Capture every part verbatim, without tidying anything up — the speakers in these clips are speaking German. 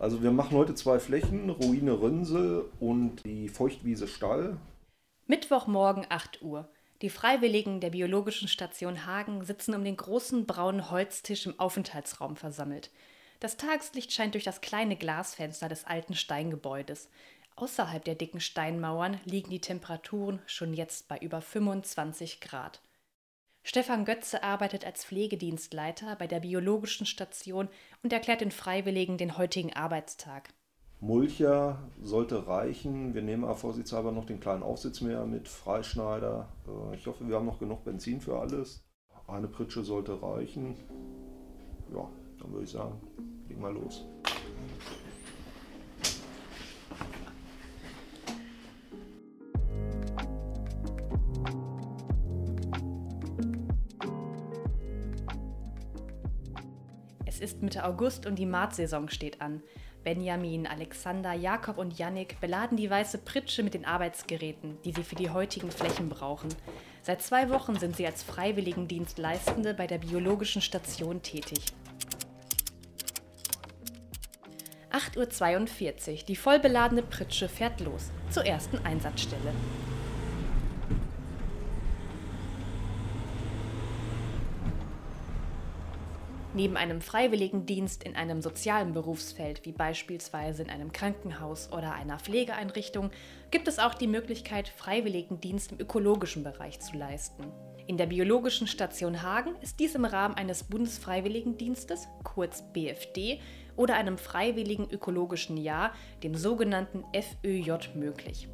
Also wir machen heute zwei Flächen, Ruine Rönsel und die Feuchtwiese Stall. Mittwochmorgen acht Uhr. Die Freiwilligen der Biologischen Station Hagen sitzen um den großen braunen Holztisch im Aufenthaltsraum versammelt. Das Tageslicht scheint durch das kleine Glasfenster des alten Steingebäudes. Außerhalb der dicken Steinmauern liegen die Temperaturen schon jetzt bei über fünfundzwanzig Grad. Stefan Götze arbeitet als Pflegedienstleiter bei der Biologischen Station und erklärt den Freiwilligen den heutigen Arbeitstag. Mulcher sollte reichen. Wir nehmen aber vorsichtshalber noch den kleinen Aufsitzmäher mit, Freischneider. Ich hoffe, wir haben noch genug Benzin für alles. Eine Pritsche sollte reichen. Ja, dann würde ich sagen, legen wir los. Es ist Mitte August und die Maatsaison steht an. Benjamin, Alexander, Jakob und Jannik beladen die weiße Pritsche mit den Arbeitsgeräten, die sie für die heutigen Flächen brauchen. Seit zwei Wochen sind sie als Freiwilligendienstleistende bei der Biologischen Station tätig. acht Uhr zweiundvierzig. Die vollbeladene Pritsche fährt los, zur ersten Einsatzstelle. Neben einem Freiwilligendienst in einem sozialen Berufsfeld, wie beispielsweise in einem Krankenhaus oder einer Pflegeeinrichtung, gibt es auch die Möglichkeit, Freiwilligendienst im ökologischen Bereich zu leisten. In der Biologischen Station Hagen ist dies im Rahmen eines Bundesfreiwilligendienstes, kurz B F D, oder einem freiwilligen ökologischen Jahr, dem sogenannten F Ö J, möglich.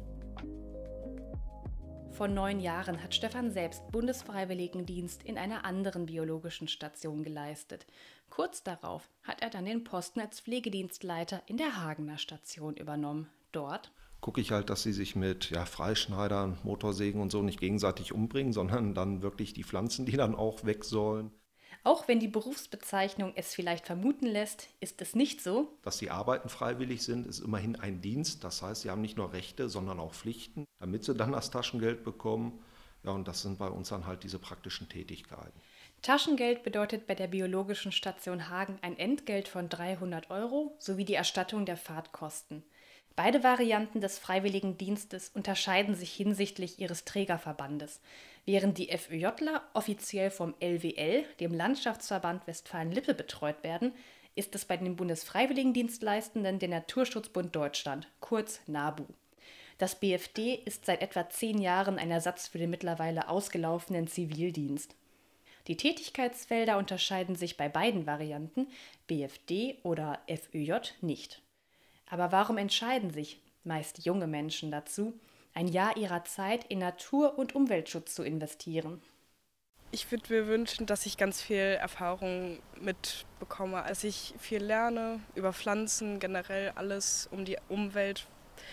Vor neun Jahren hat Stefan selbst Bundesfreiwilligendienst in einer anderen biologischen Station geleistet. Kurz darauf hat er dann den Posten als Pflegedienstleiter in der Hagener Station übernommen. Dort gucke ich halt, dass sie sich mit ja, Freischneidern, Motorsägen und so nicht gegenseitig umbringen, sondern dann wirklich die Pflanzen, die dann auch weg sollen. Auch wenn die Berufsbezeichnung es vielleicht vermuten lässt, ist es nicht so. Dass die Arbeiten freiwillig sind, ist immerhin ein Dienst. Das heißt, sie haben nicht nur Rechte, sondern auch Pflichten, damit sie dann das Taschengeld bekommen. Ja, und das sind bei uns dann halt diese praktischen Tätigkeiten. Taschengeld bedeutet bei der Biologischen Station Hagen ein Entgelt von dreihundert Euro sowie die Erstattung der Fahrtkosten. Beide Varianten des Freiwilligendienstes unterscheiden sich hinsichtlich ihres Trägerverbandes. Während die FÖJler offiziell vom L W L, dem Landschaftsverband Westfalen-Lippe, betreut werden, ist es bei den Bundesfreiwilligendienstleistenden der Naturschutzbund Deutschland, kurz NABU. Das B F D ist seit etwa zehn Jahren ein Ersatz für den mittlerweile ausgelaufenen Zivildienst. Die Tätigkeitsfelder unterscheiden sich bei beiden Varianten, B F D oder F Ö J, nicht. Aber warum entscheiden sich meist junge Menschen dazu, ein Jahr ihrer Zeit in Natur- und Umweltschutz zu investieren? Ich würde mir wünschen, dass ich ganz viel Erfahrung mitbekomme, dass ich viel lerne über Pflanzen, generell alles um die Umwelt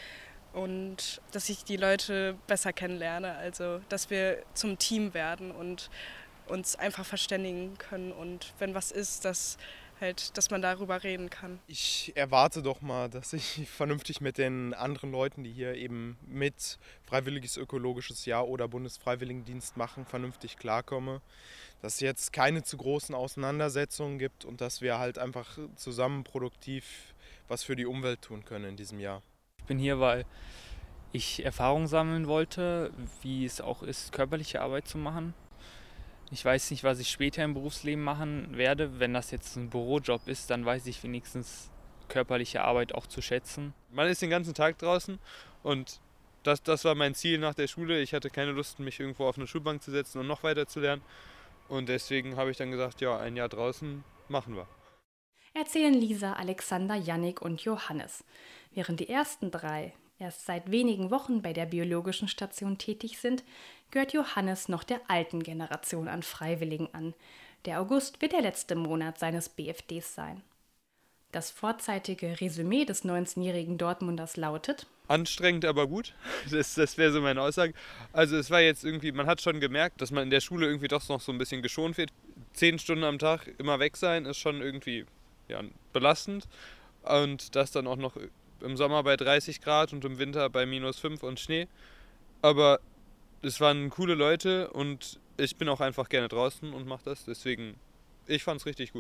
und dass ich die Leute besser kennenlerne, also dass wir zum Team werden und uns einfach verständigen können und wenn was ist, dass halt, dass man darüber reden kann. Ich erwarte doch mal, dass ich vernünftig mit den anderen Leuten, die hier eben mit Freiwilliges Ökologisches Jahr oder Bundesfreiwilligendienst machen, vernünftig klarkomme. Dass es jetzt keine zu großen Auseinandersetzungen gibt und dass wir halt einfach zusammen produktiv was für die Umwelt tun können in diesem Jahr. Ich bin hier, weil ich Erfahrung sammeln wollte, wie es auch ist, körperliche Arbeit zu machen. Ich weiß nicht, was ich später im Berufsleben machen werde. Wenn das jetzt ein Bürojob ist, dann weiß ich wenigstens körperliche Arbeit auch zu schätzen. Man ist den ganzen Tag draußen und das, das war mein Ziel nach der Schule. Ich hatte keine Lust, mich irgendwo auf eine Schulbank zu setzen und noch weiter zu lernen. Und deswegen habe ich dann gesagt, ja, ein Jahr draußen machen wir. Erzählen Lisa, Alexander, Jannik und Johannes. Während die ersten drei erst seit wenigen Wochen bei der Biologischen Station tätig sind, gehört Johannes noch der alten Generation an Freiwilligen an. Der August wird der letzte Monat seines B F Ds sein. Das vorzeitige Resümee des neunzehnjährigen Dortmunders lautet: Anstrengend, aber gut. Das, das wäre so meine Aussage. Also es war jetzt irgendwie, man hat schon gemerkt, dass man in der Schule irgendwie doch noch so ein bisschen geschont wird. Zehn Stunden am Tag immer weg sein, ist schon irgendwie ja, belastend. Und das dann auch noch im Sommer bei dreißig Grad und im Winter bei minus fünf und Schnee. Aber es waren coole Leute und ich bin auch einfach gerne draußen und mache das. Deswegen, ich fand es richtig gut.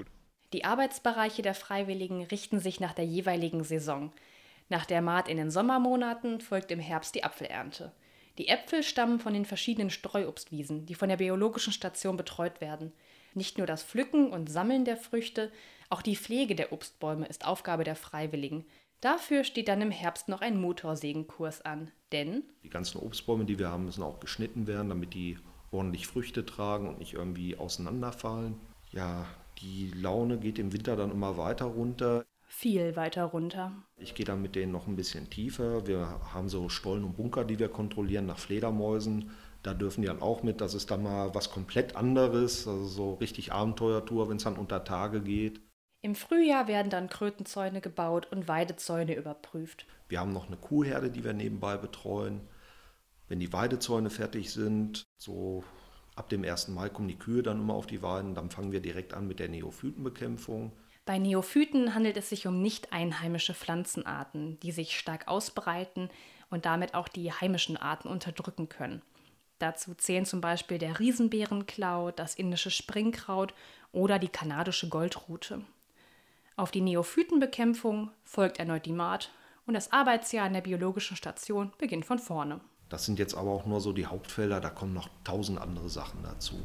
Die Arbeitsbereiche der Freiwilligen richten sich nach der jeweiligen Saison. Nach der Maat in den Sommermonaten folgt im Herbst die Apfelernte. Die Äpfel stammen von den verschiedenen Streuobstwiesen, die von der biologischen Station betreut werden. Nicht nur das Pflücken und Sammeln der Früchte, auch die Pflege der Obstbäume ist Aufgabe der Freiwilligen. Dafür steht dann im Herbst noch ein Motorsägenkurs an, denn die ganzen Obstbäume, die wir haben, müssen auch geschnitten werden, damit die ordentlich Früchte tragen und nicht irgendwie auseinanderfallen. Ja, die Laune geht im Winter dann immer weiter runter. Viel weiter runter. Ich gehe dann mit denen noch ein bisschen tiefer. Wir haben so Stollen und Bunker, die wir kontrollieren nach Fledermäusen. Da dürfen die dann auch mit. Das ist dann mal was komplett anderes, also so richtig Abenteuertour, wenn es dann unter Tage geht. Im Frühjahr werden dann Krötenzäune gebaut und Weidezäune überprüft. Wir haben noch eine Kuhherde, die wir nebenbei betreuen. Wenn die Weidezäune fertig sind, so ab dem ersten Mai kommen die Kühe dann immer auf die Weiden, dann fangen wir direkt an mit der Neophytenbekämpfung. Bei Neophyten handelt es sich um nicht einheimische Pflanzenarten, die sich stark ausbreiten und damit auch die heimischen Arten unterdrücken können. Dazu zählen zum Beispiel der Riesenbeerenklau, das indische Springkraut oder die kanadische Goldrute. Auf die Neophytenbekämpfung folgt erneut die Maat und das Arbeitsjahr an der biologischen Station beginnt von vorne. Das sind jetzt aber auch nur so die Hauptfelder, da kommen noch tausend andere Sachen dazu.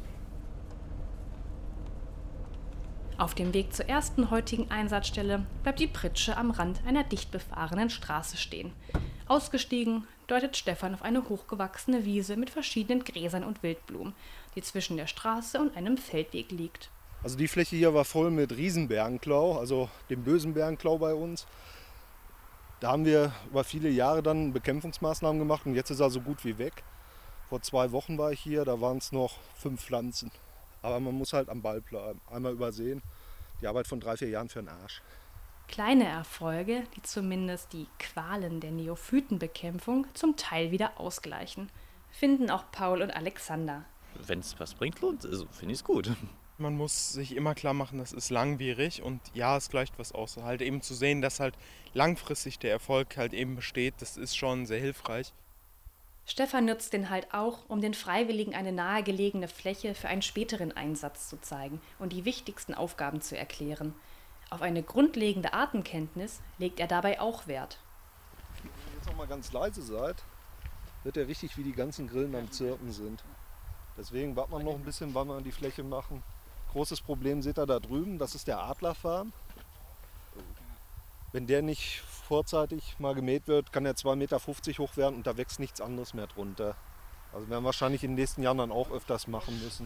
Auf dem Weg zur ersten heutigen Einsatzstelle bleibt die Pritsche am Rand einer dicht befahrenen Straße stehen. Ausgestiegen deutet Stefan auf eine hochgewachsene Wiese mit verschiedenen Gräsern und Wildblumen, die zwischen der Straße und einem Feldweg liegt. Also die Fläche hier war voll mit Riesenbärenklau, also dem bösen Bärenklau bei uns. Da haben wir über viele Jahre dann Bekämpfungsmaßnahmen gemacht und jetzt ist er so gut wie weg. Vor zwei Wochen war ich hier, da waren es noch fünf Pflanzen. Aber man muss halt am Ball bleiben. Einmal übersehen, die Arbeit von drei, vier Jahren für den Arsch. Kleine Erfolge, die zumindest die Qualen der Neophytenbekämpfung zum Teil wieder ausgleichen, finden auch Paul und Alexander. Wenn es was bringt, lohnt also finde ich es gut. Man muss sich immer klar machen, das ist langwierig und ja, es gleicht was aus. Halt eben zu sehen, dass halt langfristig der Erfolg halt eben besteht, das ist schon sehr hilfreich. Stefan nutzt den Halt auch, um den Freiwilligen eine nahegelegene Fläche für einen späteren Einsatz zu zeigen und die wichtigsten Aufgaben zu erklären. Auf eine grundlegende Artenkenntnis legt er dabei auch Wert. Wenn ihr jetzt noch mal ganz leise seid, hört ihr richtig, wie die ganzen Grillen am Zirpen sind. Deswegen warten wir noch ein bisschen, wann wir die Fläche machen. Großes Problem seht ihr da drüben, das ist der Adlerfarn. Wenn der nicht vorzeitig mal gemäht wird, kann er zwei Meter fünfzig hoch werden und da wächst nichts anderes mehr drunter. Also werden wir wahrscheinlich in den nächsten Jahren dann auch öfters machen müssen.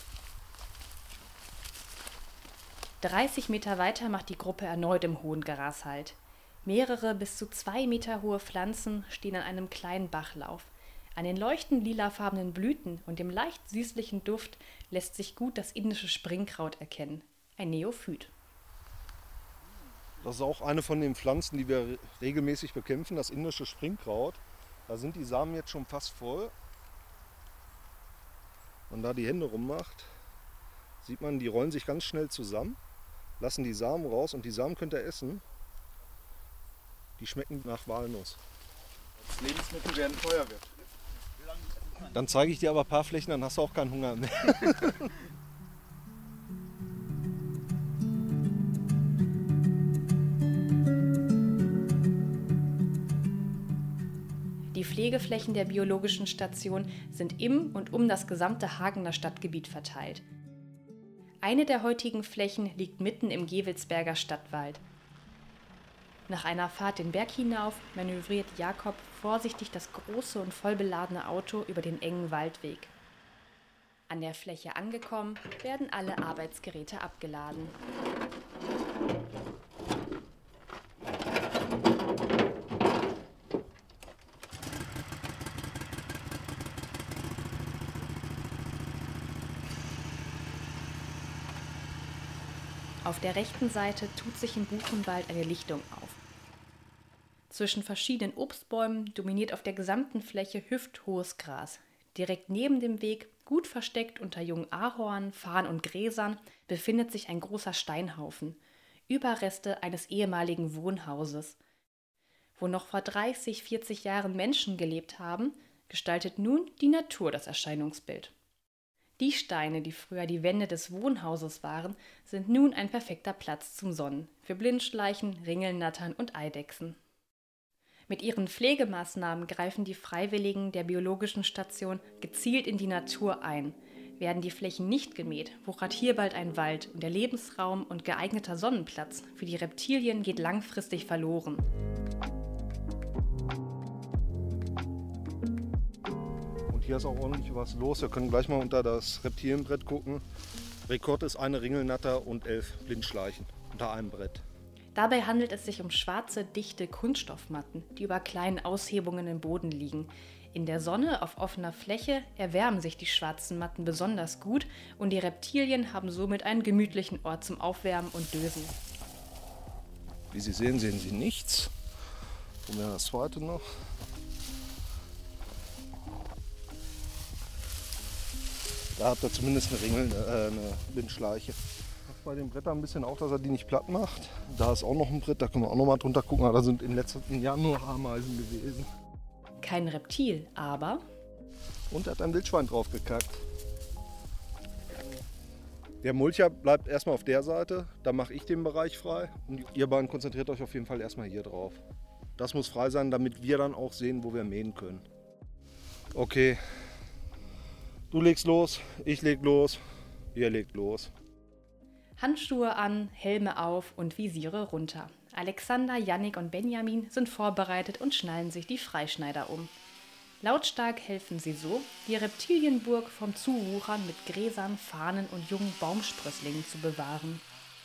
dreißig Meter weiter macht die Gruppe erneut im hohen Gras Halt. Mehrere bis zu zwei Meter hohe Pflanzen stehen an einem kleinen Bachlauf. An den leuchtend lilafarbenen Blüten und dem leicht süßlichen Duft lässt sich gut das indische Springkraut erkennen, ein Neophyt. Das ist auch eine von den Pflanzen, die wir regelmäßig bekämpfen, das indische Springkraut. Da sind die Samen jetzt schon fast voll. Wenn man da die Hände rummacht, sieht man, die rollen sich ganz schnell zusammen, lassen die Samen raus und die Samen könnt ihr essen. Die schmecken nach Walnuss. Das Lebensmittel werden teuer wird. Dann zeige ich dir aber ein paar Flächen, dann hast du auch keinen Hunger mehr. Die Pflegeflächen der biologischen Station sind im und um das gesamte Hagener Stadtgebiet verteilt. Eine der heutigen Flächen liegt mitten im Gewelsberger Stadtwald. Nach einer Fahrt den Berg hinauf manövriert Jakob vorsichtig das große und vollbeladene Auto über den engen Waldweg. An der Fläche angekommen, werden alle Arbeitsgeräte abgeladen. Auf der rechten Seite tut sich im Buchenwald eine Lichtung auf. Zwischen verschiedenen Obstbäumen dominiert auf der gesamten Fläche hüfthohes Gras. Direkt neben dem Weg, gut versteckt unter jungen Ahorn, Farn und Gräsern, befindet sich ein großer Steinhaufen, Überreste eines ehemaligen Wohnhauses. Wo noch vor dreißig, vierzig Jahren Menschen gelebt haben, gestaltet nun die Natur das Erscheinungsbild. Die Steine, die früher die Wände des Wohnhauses waren, sind nun ein perfekter Platz zum Sonnen für Blindschleichen, Ringelnattern und Eidechsen. Mit ihren Pflegemaßnahmen greifen die Freiwilligen der biologischen Station gezielt in die Natur ein. Werden die Flächen nicht gemäht, wuchert hier bald ein Wald und der Lebensraum und geeigneter Sonnenplatz für die Reptilien geht langfristig verloren. Hier ist auch ordentlich was los. Wir können gleich mal unter das Reptilienbrett gucken. Rekord ist eine Ringelnatter und elf Blindschleichen unter einem Brett. Dabei handelt es sich um schwarze, dichte Kunststoffmatten, die über kleinen Aushebungen im Boden liegen. In der Sonne auf offener Fläche erwärmen sich die schwarzen Matten besonders gut und die Reptilien haben somit einen gemütlichen Ort zum Aufwärmen und Dösen. Wie Sie sehen, sehen Sie nichts. Und wir das zweite noch. Da habt ihr zumindest eine Ringel, äh, eine Blindschleiche. Bei den Brettern ein bisschen auch, dass er die nicht platt macht. Da ist auch noch ein Brett, da können wir auch noch mal drunter gucken. Aber da sind in den letzten Jahren nur Ameisen gewesen. Kein Reptil, aber... Und er hat ein Wildschwein drauf gekackt. Der Mulcher bleibt erstmal auf der Seite, da mache ich den Bereich frei. Und ihr beiden konzentriert euch auf jeden Fall erstmal hier drauf. Das muss frei sein, damit wir dann auch sehen, wo wir mähen können. Okay. Du legst los, ich leg los, ihr legt los. Handschuhe an, Helme auf und Visiere runter. Alexander, Jannik und Benjamin sind vorbereitet und schnallen sich die Freischneider um. Lautstark helfen sie so, die Reptilienburg vom Zuwuchern mit Gräsern, Fahnen und jungen Baumsprösslingen zu bewahren.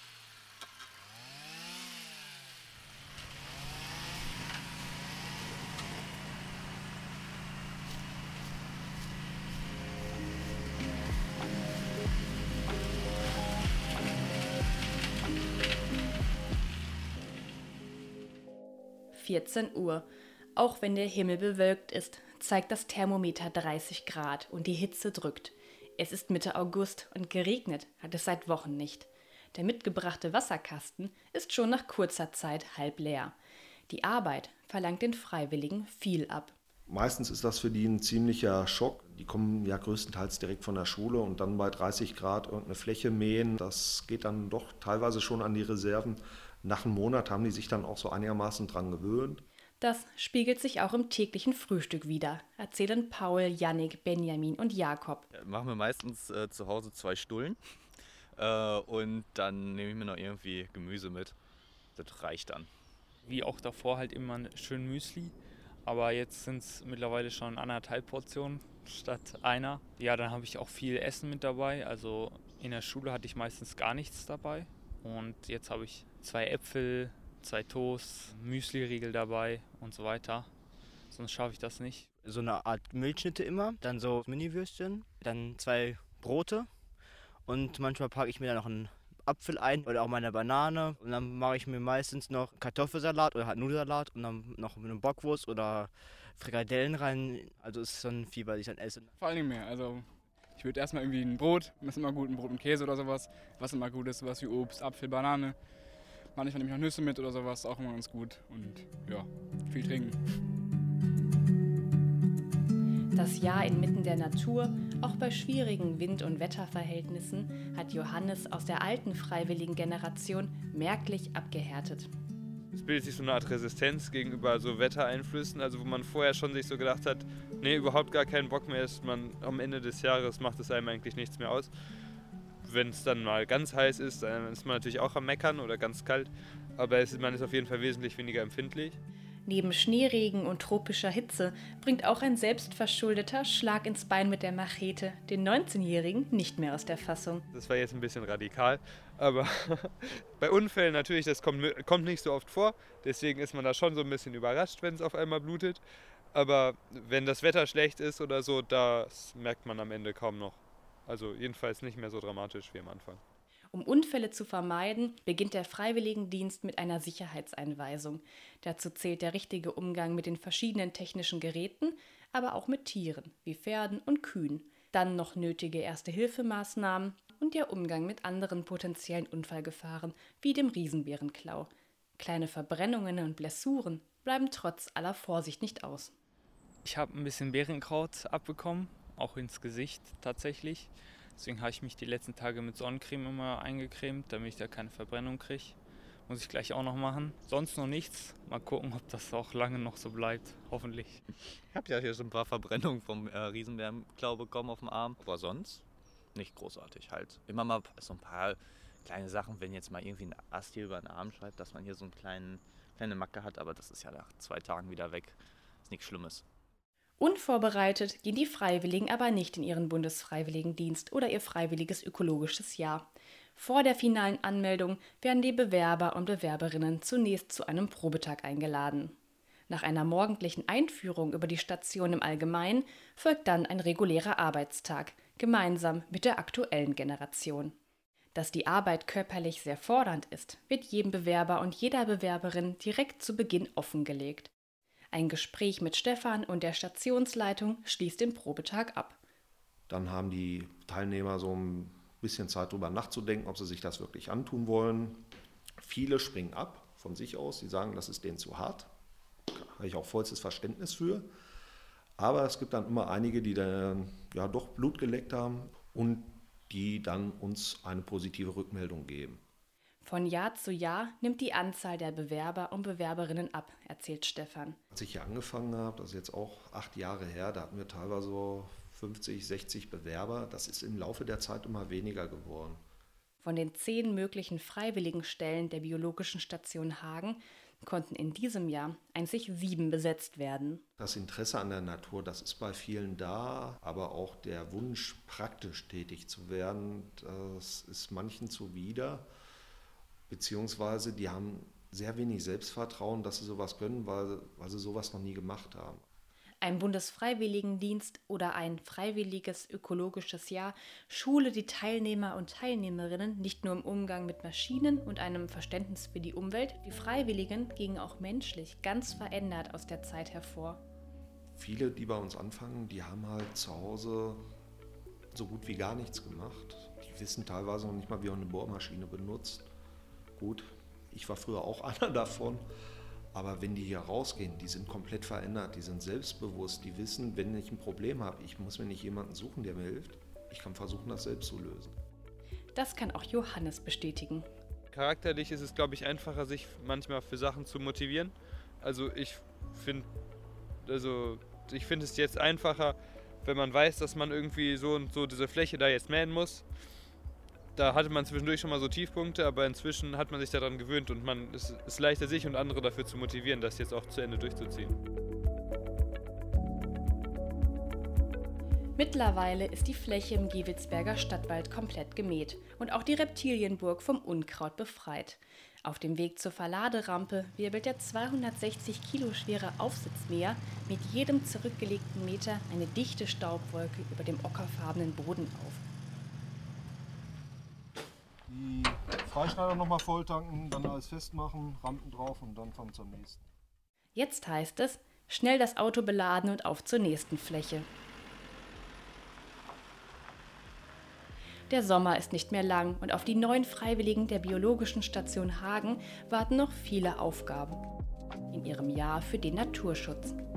vierzehn Uhr. Auch wenn der Himmel bewölkt ist, zeigt das Thermometer dreißig Grad und die Hitze drückt. Es ist Mitte August und geregnet hat es seit Wochen nicht. Der mitgebrachte Wasserkasten ist schon nach kurzer Zeit halb leer. Die Arbeit verlangt den Freiwilligen viel ab. Meistens ist das für die ein ziemlicher Schock. Die kommen ja größtenteils direkt von der Schule und dann bei dreißig Grad irgendeine Fläche mähen. Das geht dann doch teilweise schon an die Reserven. Nach einem Monat haben die sich dann auch so einigermaßen dran gewöhnt. Das spiegelt sich auch im täglichen Frühstück wider, erzählen Paul, Jannik, Benjamin und Jakob. Ja, machen wir meistens äh, zu Hause zwei Stullen äh, und dann nehme ich mir noch irgendwie Gemüse mit. Das reicht dann. Wie auch davor halt immer schön Müsli, aber jetzt sind es mittlerweile schon anderthalb Portionen statt einer. Ja, dann habe ich auch viel Essen mit dabei, also in der Schule hatte ich meistens gar nichts dabei und jetzt habe ich zwei Äpfel, zwei Toast, Müsli-Riegel dabei und so weiter. Sonst schaffe ich das nicht. So eine Art Milchschnitte immer, dann so Mini-Würstchen, dann zwei Brote und manchmal packe ich mir dann noch einen Apfel ein oder auch meine Banane und dann mache ich mir meistens noch Kartoffelsalat oder halt Nudelsalat und dann noch eine Bockwurst oder Frikadellen rein. Also ist schon viel, was ich dann esse. Vor allen Dingen mehr. Also ich würde erstmal irgendwie ein Brot, das ist immer gut, ein Brot und Käse oder sowas, was immer gut ist, sowas wie Obst, Apfel, Banane. Manchmal nehme ich noch Nüsse mit oder sowas, auch immer ganz gut. Und ja, viel trinken. Das Jahr inmitten der Natur, auch bei schwierigen Wind- und Wetterverhältnissen, hat Johannes aus der alten freiwilligen Generation merklich abgehärtet. Es bildet sich so eine Art Resistenz gegenüber so Wettereinflüssen, also wo man vorher schon sich so gedacht hat, nee, überhaupt gar keinen Bock mehr ist, man am Ende des Jahres macht es einem eigentlich nichts mehr aus. Wenn es dann mal ganz heiß ist, dann ist man natürlich auch am Meckern oder ganz kalt, aber es, man ist auf jeden Fall wesentlich weniger empfindlich. Neben Schneeregen und tropischer Hitze bringt auch ein selbstverschuldeter Schlag ins Bein mit der Machete den neunzehnjährigen nicht mehr aus der Fassung. Das war jetzt ein bisschen radikal, aber bei Unfällen natürlich, das kommt, kommt nicht so oft vor, deswegen ist man da schon so ein bisschen überrascht, wenn es auf einmal blutet. Aber wenn das Wetter schlecht ist oder so, das merkt man am Ende kaum noch. Also jedenfalls nicht mehr so dramatisch wie am Anfang. Um Unfälle zu vermeiden, beginnt der Freiwilligendienst mit einer Sicherheitseinweisung. Dazu zählt der richtige Umgang mit den verschiedenen technischen Geräten, aber auch mit Tieren wie Pferden und Kühen. Dann noch nötige Erste-Hilfe-Maßnahmen und der Umgang mit anderen potenziellen Unfallgefahren wie dem Riesenbärenklau. Kleine Verbrennungen und Blessuren bleiben trotz aller Vorsicht nicht aus. Ich habe ein bisschen Bärenkraut abbekommen, auch ins Gesicht tatsächlich. Deswegen habe ich mich die letzten Tage mit Sonnencreme immer eingecremt, damit ich da keine Verbrennung kriege. Muss ich gleich auch noch machen. Sonst noch nichts. Mal gucken, ob das auch lange noch so bleibt. Hoffentlich. Ich habe ja hier schon ein paar Verbrennungen vom äh, Riesenbärenklau bekommen auf dem Arm. Aber sonst nicht großartig halt. Immer mal so ein paar kleine Sachen, wenn jetzt mal irgendwie ein Ast hier über den Arm schreibt, dass man hier so eine kleine, kleine Macke hat. Aber das ist ja nach zwei Tagen wieder weg. Ist nichts Schlimmes. Unvorbereitet gehen die Freiwilligen aber nicht in ihren Bundesfreiwilligendienst oder ihr freiwilliges ökologisches Jahr. Vor der finalen Anmeldung werden die Bewerber und Bewerberinnen zunächst zu einem Probetag eingeladen. Nach einer morgendlichen Einführung über die Station im Allgemeinen folgt dann ein regulärer Arbeitstag, gemeinsam mit der aktuellen Generation. Dass die Arbeit körperlich sehr fordernd ist, wird jedem Bewerber und jeder Bewerberin direkt zu Beginn offengelegt. Ein Gespräch mit Stefan und der Stationsleitung schließt den Probetag ab. Dann haben die Teilnehmer so ein bisschen Zeit darüber nachzudenken, ob sie sich das wirklich antun wollen. Viele springen ab von sich aus, die sagen, das ist denen zu hart. Da habe ich auch vollstes Verständnis für. Aber es gibt dann immer einige, die dann ja doch Blut geleckt haben und die dann uns eine positive Rückmeldung geben. Von Jahr zu Jahr nimmt die Anzahl der Bewerber und Bewerberinnen ab, erzählt Stefan. Als ich hier angefangen habe, das ist jetzt auch acht Jahre her, da hatten wir teilweise so fünfzig, sechzig Bewerber. Das ist im Laufe der Zeit immer weniger geworden. Von den zehn möglichen Freiwilligenstellen der Biologischen Station Hagen konnten in diesem Jahr einzig sieben besetzt werden. Das Interesse an der Natur, das ist bei vielen da, aber auch der Wunsch, praktisch tätig zu werden, das ist manchen zuwider. Beziehungsweise die haben sehr wenig Selbstvertrauen, dass sie sowas können, weil, weil sie sowas noch nie gemacht haben. Ein Bundesfreiwilligendienst oder ein freiwilliges ökologisches Jahr schule die Teilnehmer und Teilnehmerinnen nicht nur im Umgang mit Maschinen und einem Verständnis für die Umwelt. Die Freiwilligen gingen auch menschlich ganz verändert aus der Zeit hervor. Viele, die bei uns anfangen, die haben halt zu Hause so gut wie gar nichts gemacht. Die wissen teilweise noch nicht mal, wie man eine Bohrmaschine benutzt. Gut, ich war früher auch einer davon. Aber wenn die hier rausgehen, die sind komplett verändert, die sind selbstbewusst, die wissen, wenn ich ein Problem habe, ich muss mir nicht jemanden suchen, der mir hilft. Ich kann versuchen, das selbst zu lösen. Das kann auch Johannes bestätigen. Charakterlich ist es, glaube ich, einfacher, sich manchmal für Sachen zu motivieren. Also ich finde also ich finde es jetzt einfacher, wenn man weiß, dass man irgendwie so und so diese Fläche da jetzt mähen muss. Da hatte man zwischendurch schon mal so Tiefpunkte, aber inzwischen hat man sich daran gewöhnt und man es ist leichter, sich und andere dafür zu motivieren, das jetzt auch zu Ende durchzuziehen. Mittlerweile ist die Fläche im Gevelsberger Stadtwald komplett gemäht und auch die Reptilienburg vom Unkraut befreit. Auf dem Weg zur Verladerampe wirbelt der zweihundertsechzig Kilo schwere Aufsitzmäher mit jedem zurückgelegten Meter eine dichte Staubwolke über dem ockerfarbenen Boden auf. Die Freischneider nochmal volltanken, dann alles festmachen, Rampen drauf und dann fahren wir zum nächsten. Jetzt heißt es, schnell das Auto beladen und auf zur nächsten Fläche. Der Sommer ist nicht mehr lang und auf die neuen Freiwilligen der Biologischen Station Hagen warten noch viele Aufgaben in ihrem Jahr für den Naturschutz.